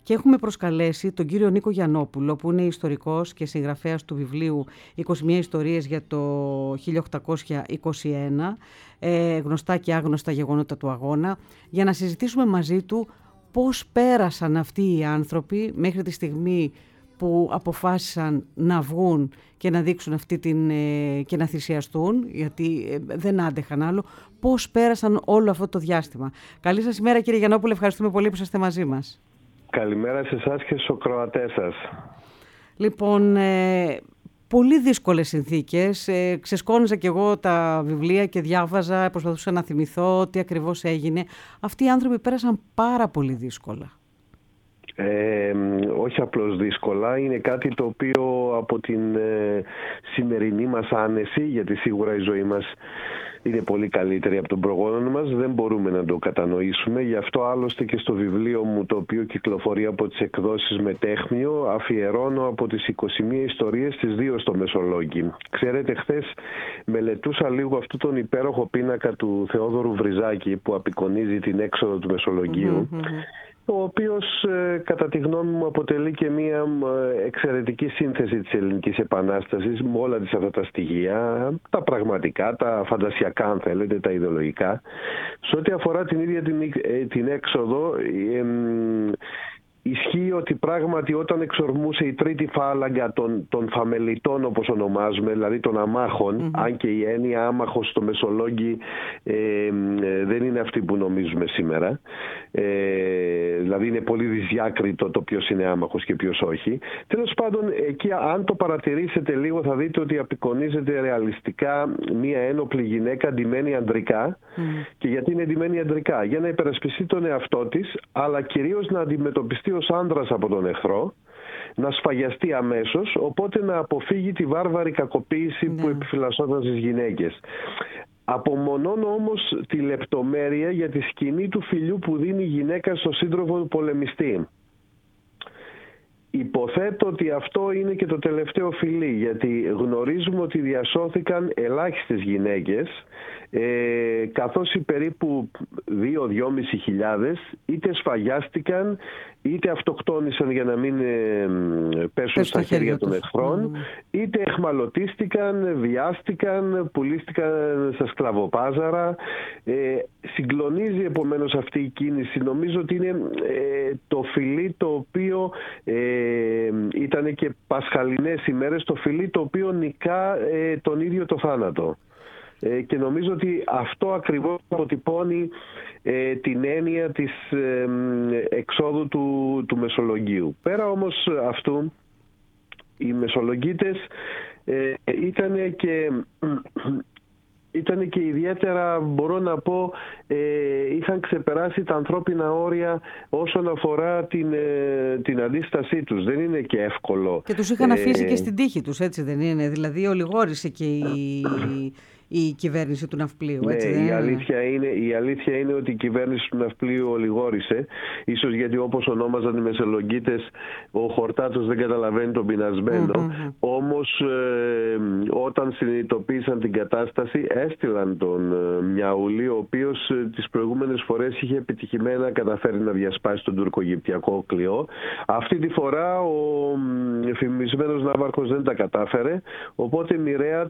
και έχουμε προσκαλέσει τον κύριο Νίκο Γιαννόπουλο, που είναι ιστορικός και συγγραφέας του βιβλίου 21 ιστορίες για το 1821, γνωστά και άγνωστα γεγονότα του αγώνα, για να συζητήσουμε μαζί του πώς πέρασαν αυτοί οι άνθρωποι μέχρι τη στιγμή που αποφάσισαν να βγουν και να δείξουν και να θυσιαστούν, γιατί δεν άντεχαν άλλο, πώς πέρασαν όλο αυτό το διάστημα. Καλή σας ημέρα, κύριε Γιαννόπουλε, ευχαριστούμε πολύ που είστε μαζί μας. Καλημέρα σε εσάς και στους ακροατές σας. Λοιπόν, πολύ δύσκολες συνθήκες. Ξεσκόνιζα κι εγώ τα βιβλία και διάβαζα, προσπαθούσα να θυμηθώ τι ακριβώς έγινε. Αυτοί οι άνθρωποι πέρασαν πάρα πολύ δύσκολα. Όχι απλώς δύσκολα, είναι κάτι το οποίο από την σημερινή μας άνεση, γιατί σίγουρα η ζωή μας είναι πολύ καλύτερη από τον προγόνων μας, δεν μπορούμε να το κατανοήσουμε. Γι' αυτό άλλωστε και στο βιβλίο μου, το οποίο κυκλοφορεί από τις εκδόσεις Μετέχμιο, αφιερώνω από τις 21 ιστορίες τις 2 στο Μεσολόγγι. Ξέρετε, χθες μελετούσα λίγο αυτόν τον υπέροχο πίνακα του Θεόδωρου Βριζάκη που απεικονίζει την έξοδο του Μεσολογγίου, ο οποίος κατά τη γνώμη μου αποτελεί και μια εξαιρετική σύνθεση της Ελληνικής Επανάστασης με όλα αυτά τα στοιχεία, τα πραγματικά, τα φαντασιακά αν θέλετε, τα ιδεολογικά. Σε ό,τι αφορά την ίδια την έξοδο, ισχύει ότι πράγματι όταν εξορμούσε η τρίτη φάλαγγα των φαμελιτών, όπως ονομάζουμε, δηλαδή των αμάχων, αν και η έννοια άμαχος στο Μεσολόγγι δεν είναι αυτή που νομίζουμε σήμερα, δηλαδή είναι πολύ δυσδιάκριτο το ποιος είναι άμαχος και ποιος όχι. Τέλος πάντων, εκεί αν το παρατηρήσετε λίγο θα δείτε ότι απεικονίζεται ρεαλιστικά μία ένοπλη γυναίκα ντυμένη ανδρικά. Και γιατί είναι ντυμένη ανδρικά? Για να υπερασπιστεί τον εαυτό της, αλλά κυρίως να αντιμετωπιστεί ως άντρας από τον εχθρό, να σφαγιαστεί αμέσως, οπότε να αποφύγει τη βάρβαρη κακοποίηση που επιφυλασσόταν στις γυναίκες. Απομονώνω όμως τη λεπτομέρεια για τη σκηνή του φιλιού που δίνει η γυναίκα στο σύντροφο του πολεμιστή. Υποθέτω ότι αυτό είναι και το τελευταίο φιλί, γιατί γνωρίζουμε ότι διασώθηκαν ελάχιστες γυναίκες, καθώς οι περίπου 2-2.500 χιλιάδες είτε σφαγιάστηκαν είτε αυτοκτόνησαν για να μην πέσουν στα χέρια των εχθρών, είτε εχμαλωτίστηκαν, βιάστηκαν, πουλίστηκαν στα σκλαβοπάζαρα. Συγκλονίζει επομένως αυτή η κίνηση. Νομίζω ότι είναι το φιλί το οποίο ήταν και πασχαλινές ημέρες, το φιλί το οποίο νικά τον ίδιο το θάνατο. Και νομίζω ότι αυτό ακριβώς αποτυπώνει την έννοια της εξόδου του Μεσολογγίου. Πέρα όμως αυτού, οι Μεσολογγίτες ήταν και ιδιαίτερα, μπορώ να πω, είχαν ξεπεράσει τα ανθρώπινα όρια όσον αφορά την αντίστασή τους. Δεν είναι και εύκολο. Και τους είχαν αφήσει και στην τύχη τους, έτσι δεν είναι? Δηλαδή ολιγόρησε και η κυβέρνηση του Ναυπλίου, έτσι δεν είναι? Η αλήθεια είναι ότι η κυβέρνηση του Ναυπλίου ολιγόρησε, ίσως γιατί όπως ονόμαζαν οι Μεσολογγίτες, ο χορτάτος δεν καταλαβαίνει τον πεινασμένο. Όμως όταν συνειδητοποίησαν την κατάσταση, έστειλαν τον Μιαούλη, ο οποίος τις προηγούμενες φορές είχε επιτυχημένα καταφέρει να διασπάσει τον τουρκογυπτιακό κλειό. Αυτή τη φορά ο εφημισμένος ναύαρχος δεν τα κατάφερε, οπότε μοιραία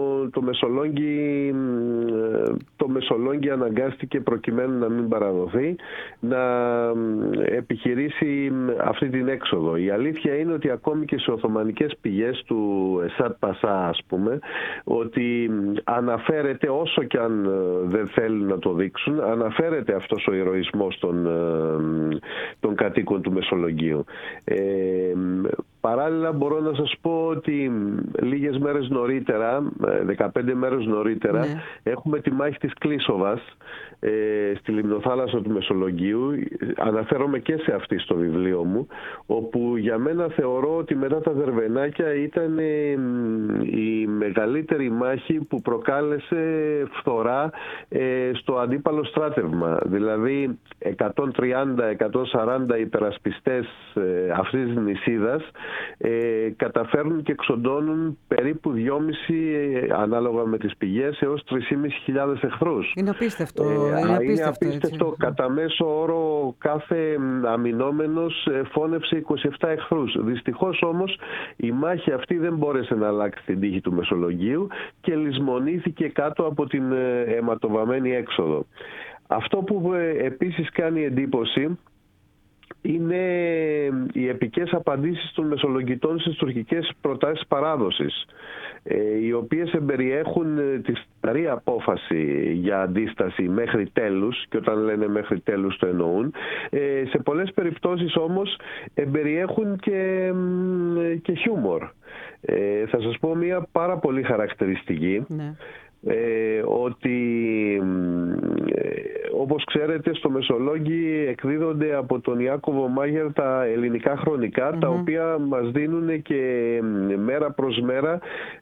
το Μεσολόγγι αναγκάστηκε, προκειμένου να μην παραδοθεί, να επιχειρήσει αυτή την έξοδο. Η αλήθεια είναι ότι ακόμη και σε οθωμανικές πηγές του Εσάτ Πασά, ας πούμε, ότι αναφέρεται, όσο και αν δεν θέλουν να το δείξουν, αναφέρεται αυτός ο ηρωισμός των κατοίκων του Μεσολογγίου. Παράλληλα μπορώ να σας πω ότι λίγες μέρες νωρίτερα, 15 μέρες νωρίτερα, έχουμε τη μάχη της Κλίσοβας στη λιμνοθάλασσα του Μεσολογγίου. Αναφέρομαι και σε αυτή στο βιβλίο μου, όπου για μένα θεωρώ ότι μετά τα Δερβενάκια ήταν η μεγαλύτερη μάχη που προκάλεσε φθορά στο αντίπαλο στράτευμα. Δηλαδή 130-140 υπερασπιστές αυτής της νησίδας καταφέρνουν και εξοντώνουν περίπου 2,5, ανάλογα με τις πηγές, έως 3.500 εχθρούς. Είναι απίστευτο. Είναι απίστευτο. Κατά μέσο όρο κάθε αμυνόμενος φώνευσε 27 εχθρούς. Δυστυχώς όμως η μάχη αυτή δεν μπόρεσε να αλλάξει την τύχη του Μεσολογγίου και λησμονήθηκε κάτω από την αιματοβαμμένη έξοδο. Αυτό που επίσης κάνει εντύπωση είναι οι επικές απαντήσεις των Μεσολογγιτών στις τουρκικές προτάσεις παράδοσης, οι οποίες εμπεριέχουν τη σταρή απόφαση για αντίσταση μέχρι τέλους, και όταν λένε μέχρι τέλους το εννοούν. Σε πολλές περιπτώσεις όμως εμπεριέχουν και χιούμορ. Θα σας πω μια πάρα πολύ χαρακτηριστική. Ναι. Ότι όπως ξέρετε στο Μεσολόγγι εκδίδονται από τον Ιάκωβο Μάγερ τα ελληνικά χρονικά, τα οποία μας δίνουν και μέρα προς μέρα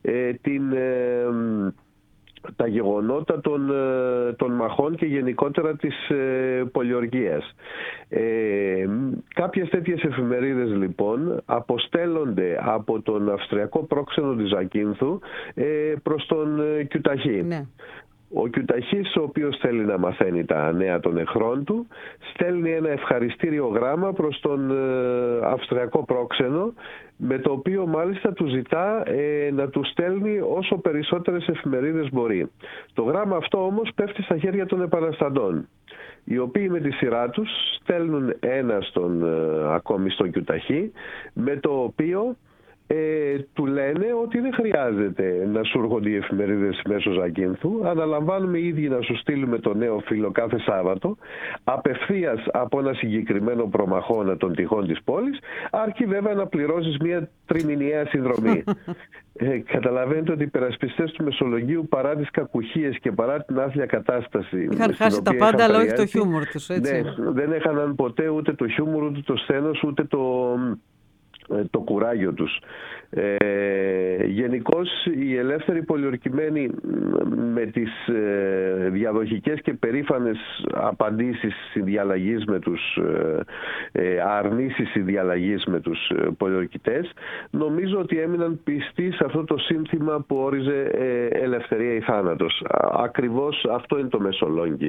τα γεγονότα των μαχών και γενικότερα της πολιοργίας. Κάποιες τέτοιες εφημερίδες λοιπόν αποστέλλονται από τον Αυστριακό πρόξενο της Ζακίνθου προς τον Κιουταχή. Ναι. Ο Κιουταχής, ο οποίος θέλει να μαθαίνει τα νέα των εχθρών του, στέλνει ένα ευχαριστήριο γράμμα προς τον Αυστριακό πρόξενο, με το οποίο μάλιστα του ζητά να του στέλνει όσο περισσότερες εφημερίδες μπορεί. Το γράμμα αυτό όμως πέφτει στα χέρια των επαναστατών, οι οποίοι με τη σειρά τους στέλνουν ένα ακόμη στον Κιουταχή, με το οποίο του λένε ότι δεν χρειάζεται να σου έρχονται οι εφημερίδες μέσω Ζακίνθου, αναλαμβάνουμε οι ίδιοι να σου στείλουμε το νέο φύλλο κάθε Σάββατο, απευθείας από ένα συγκεκριμένο προμαχώνα των τυχών της πόλης, αρκεί βέβαια να πληρώσεις μια τριμηνιαία συνδρομή. Καταλαβαίνετε ότι οι υπερασπιστές του Μεσολογγίου, παρά τις κακουχίες και παρά την άθλια κατάσταση, είχαν χάσει τα πάντα, αλλά όχι το χιούμορ τους, έτσι. Ναι, δεν έχαναν ποτέ ούτε το χιούμορ, ούτε το σθένος, ούτε το κουράγιο τους. Γενικώς οι ελεύθεροι πολιορκημένοι, με τις διαδοχικές και περήφανες απαντήσεις συνδιαλλαγής με τους αρνήσεις συνδιαλλαγής με τους πολιορκητές, νομίζω ότι έμειναν πιστοί σε αυτό το σύνθημα που όριζε ελευθερία ή θάνατος. Ακριβώς αυτό είναι το Μεσολόγγι,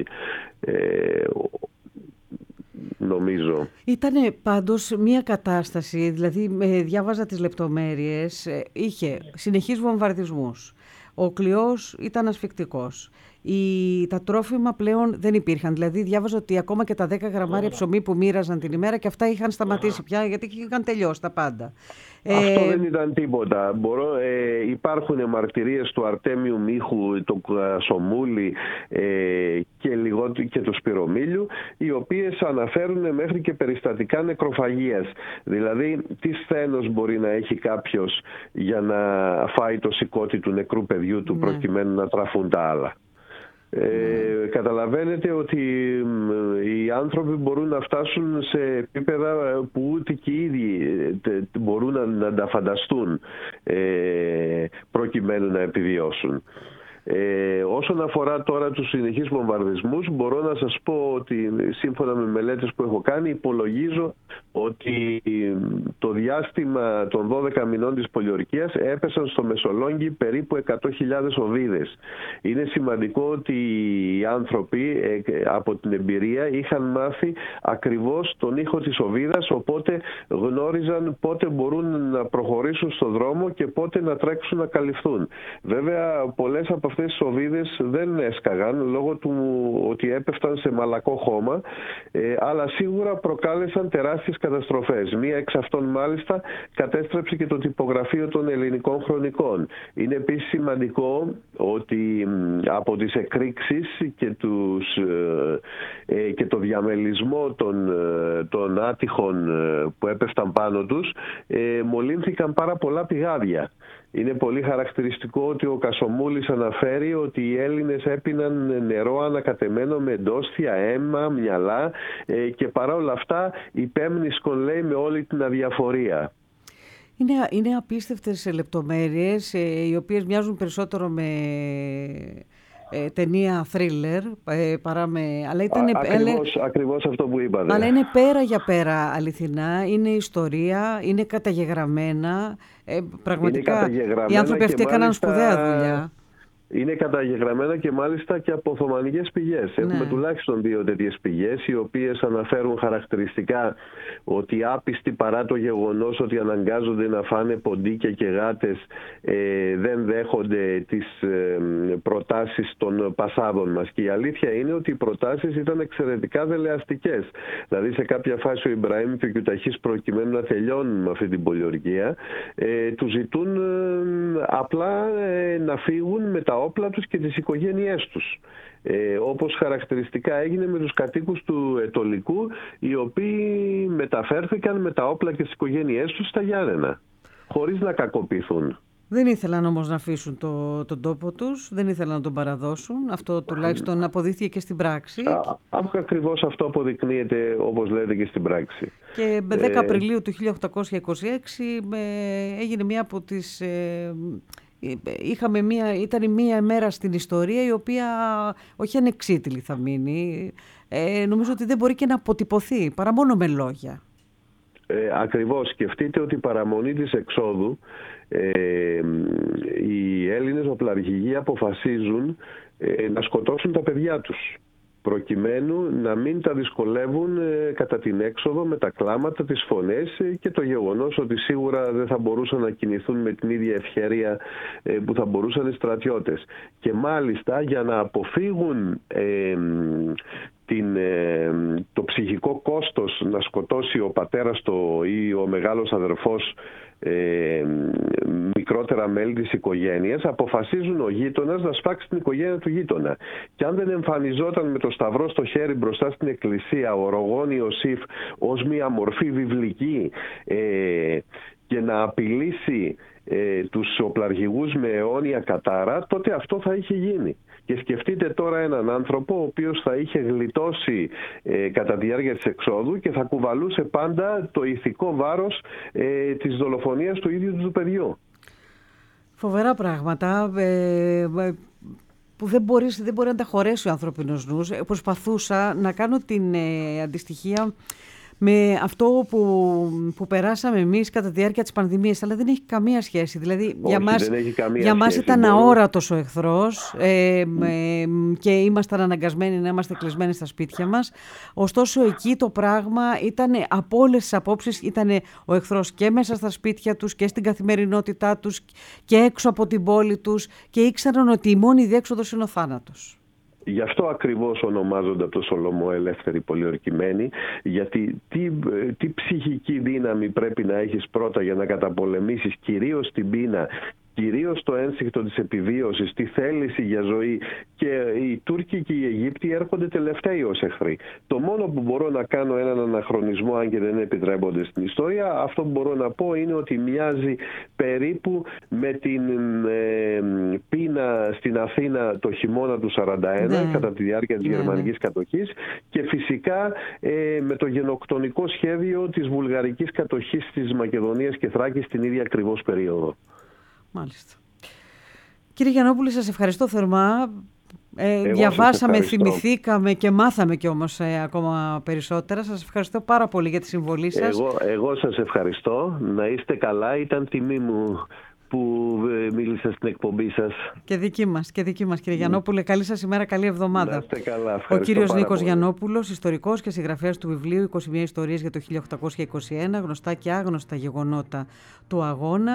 νομίζω. Ήτανε πάντως μια κατάσταση, δηλαδή διάβαζα τις λεπτομέρειες, είχε συνεχείς βομβαρδισμούς. Ο κλειός ήταν ασφυκτικός. Τα τρόφιμα πλέον δεν υπήρχαν. Δηλαδή διάβαζα ότι ακόμα και τα 10 γραμμάρια ψωμί που μοίραζαν την ημέρα, και αυτά είχαν σταματήσει πια, γιατί είχαν τελειώσει τα πάντα. Αυτό δεν ήταν τίποτα. Υπάρχουν μαρτυρίες του Αρτέμιου Μίχου, του Κασομούλη και του Σπυρομήλιου, οι οποίες αναφέρουν μέχρι και περιστατικά νεκροφαγίας. Δηλαδή, τι σθένος μπορεί να έχει κάποιος για να φάει το σηκώτη του νεκρού παιδιού του, προκειμένου να τραφούν τα άλλα. Καταλαβαίνετε ότι οι άνθρωποι μπορούν να φτάσουν σε επίπεδα που ούτε και οι ίδιοι μπορούν να τα φανταστούν, προκειμένου να επιβιώσουν. Όσον αφορά τώρα τους συνεχείς βομβαρδισμούς, μπορώ να σας πω ότι σύμφωνα με μελέτες που έχω κάνει, υπολογίζω ότι το διάστημα των 12 μηνών της πολιορκίας έπεσαν στο Μεσολόγγι περίπου 100.000 οβίδες. Είναι σημαντικό ότι οι άνθρωποι από την εμπειρία είχαν μάθει ακριβώς τον ήχο της οβίδας, οπότε γνώριζαν πότε μπορούν να προχωρήσουν στον δρόμο και πότε να τρέξουν να καλυφθούν. Βέβαια, πολλές από αυτές τις οβίδες δεν έσκαγαν λόγω του ότι έπεφταν σε μαλακό χώμα, αλλά σίγουρα προκάλεσαν τεράστιες καταστροφές. Μία εξ αυτών μάλιστα κατέστρεψε και το τυπογραφείο των ελληνικών χρονικών. Είναι επίσης σημαντικό ότι από τις εκρήξεις και το διαμελισμό των άτυχων που έπεφταν πάνω τους, μολύνθηκαν πάρα πολλά πηγάδια. Είναι πολύ χαρακτηριστικό ότι ο Κασομούλης αναφέρει ότι οι Έλληνες έπιναν νερό ανακατεμένο με ντόστια, αίμα, μυαλά, και παρά όλα αυτά υπέμνησκον, λέει, με όλη την αδιαφορία. Είναι απίστευτες λεπτομέρειες, οι οποίες μοιάζουν περισσότερο με ταινία thriller παρά με... Αλλά ήταν, ακριβώς αυτό που είπατε. Αλλά είναι πέρα για πέρα αληθινά, είναι ιστορία, είναι καταγεγραμμένα. Πραγματικά οι άνθρωποι αυτοί έκαναν σπουδαία δουλειά. Είναι καταγεγραμμένα και μάλιστα και από οθωμανικές πηγές. Ναι. Έχουμε τουλάχιστον 2 τέτοιες πηγές, οι οποίες αναφέρουν χαρακτηριστικά ότι άπιστοι παρά το γεγονός ότι αναγκάζονται να φάνε ποντίκια και γάτες, δεν δέχονται τις προτάσεις των πασάδων μας. Και η αλήθεια είναι ότι οι προτάσεις ήταν εξαιρετικά δελεαστικές. Δηλαδή σε κάποια φάση ο Ιμπραήμ και ο Κιουταχής, προκειμένου να τελειώνουν με αυτή την πολιορκία, του ζητούν απλά να φύγουν με τα όπλα τους και τις οικογένειές τους. Όπως χαρακτηριστικά έγινε με τους κατοίκους του Ετωλικού, οι οποίοι μεταφέρθηκαν με τα όπλα και τις οικογένειές τους στα Γιάννενα, χωρίς να κακοποιηθούν. Δεν ήθελαν όμως να αφήσουν τον τόπο τους, δεν ήθελαν να τον παραδώσουν. Αυτό τουλάχιστον αποδείχθηκε και στην πράξη. Ακριβώς αυτό αποδεικνύεται, όπως λέτε, και στην πράξη. Και 10 Απριλίου του 1826 έγινε μία από τις... ήταν μία μέρα στην ιστορία η οποία όχι ανεξίτηλη θα μείνει. Νομίζω ότι δεν μπορεί και να αποτυπωθεί παρά μόνο με λόγια. Ακριβώς. Σκεφτείτε ότι η παραμονή της εξόδου οι Έλληνες οπλαρχηγοί αποφασίζουν να σκοτώσουν τα παιδιά τους, προκειμένου να μην τα δυσκολεύουν κατά την έξοδο με τα κλάματα, τις φωνές και το γεγονός ότι σίγουρα δεν θα μπορούσαν να κινηθούν με την ίδια ευχέρεια που θα μπορούσαν οι στρατιώτες. Και μάλιστα για να αποφύγουν το ψυχικό κόστος να σκοτώσει ο πατέρας ή ο μεγάλος αδερφός μικρότερα μέλη της οικογένειας, αποφασίζουν ο γείτονας να σφάξει την οικογένεια του γείτονα. Και αν δεν εμφανιζόταν με το σταυρό στο χέρι μπροστά στην εκκλησία ο Ρογόν Ιωσήφ ως μια μορφή βιβλική και να απειλήσει τους οπλαρχηγούς με αιώνια κατάρα, τότε αυτό θα είχε γίνει. Και σκεφτείτε τώρα έναν άνθρωπο ο οποίος θα είχε γλιτώσει κατά τη διάρκεια της εξόδου και θα κουβαλούσε πάντα το ηθικό βάρος της δολοφονίας του ίδιου του παιδιού. Φοβερά πράγματα που δεν μπορεί να τα χωρέσει ο ανθρώπινος νους. Προσπαθούσα να κάνω την αντιστοιχία με αυτό που περάσαμε εμείς κατά τη διάρκεια της πανδημίας, αλλά δεν έχει καμία σχέση. Δηλαδή, για μας ήταν αόρατος ο εχθρός και ήμασταν αναγκασμένοι να είμαστε κλεισμένοι στα σπίτια μας. Ωστόσο, εκεί το πράγμα ήταν από όλες τις απόψεις, ήταν ο εχθρός και μέσα στα σπίτια τους και στην καθημερινότητά τους και έξω από την πόλη τους, και ήξεραν ότι η μόνη διέξοδος είναι ο θάνατος. Γι' αυτό ακριβώς ονομάζονται από το Σολομό ελεύθεροι πολιορκημένοι, γιατί τι ψυχική δύναμη πρέπει να έχεις πρώτα για να καταπολεμήσεις κυρίως την πείνα, κυρίως το ένστικτο της επιβίωσης, τη θέληση για ζωή. Και οι Τούρκοι και οι Αιγύπτιοι έρχονται τελευταίοι ως εχθροί. Το μόνο που μπορώ να κάνω έναν αναχρονισμό, αν και δεν επιτρέπονται στην ιστορία, αυτό που μπορώ να πω είναι ότι μοιάζει περίπου με την πείνα στην Αθήνα το χειμώνα του 1941, κατά τη διάρκεια της γερμανικής κατοχής, και φυσικά με το γενοκτονικό σχέδιο της βουλγαρικής κατοχής της Μακεδονίας και Θράκης την ίδια ακριβώς περίοδο. Μάλιστα. Κύριε Γιαννόπουλε, σας ευχαριστώ θερμά. Διαβάσαμε, θυμηθήκαμε και μάθαμε κι όμως ακόμα περισσότερα. Σας ευχαριστώ πάρα πολύ για τη συμβολή σας. Εγώ σας ευχαριστώ. Να είστε καλά. Ήταν τιμή μου που μίλησα στην εκπομπή σας. Και δική μας, κύριε Γιαννόπουλε. Καλή σας ημέρα, καλή εβδομάδα. Να είστε καλά. Ο κύριος Νίκος Γιαννόπουλος, ιστορικός και συγγραφέας του βιβλίου 21 ιστορίες για το 1821, γνωστά και άγνωστα γεγονότα του αγώνα.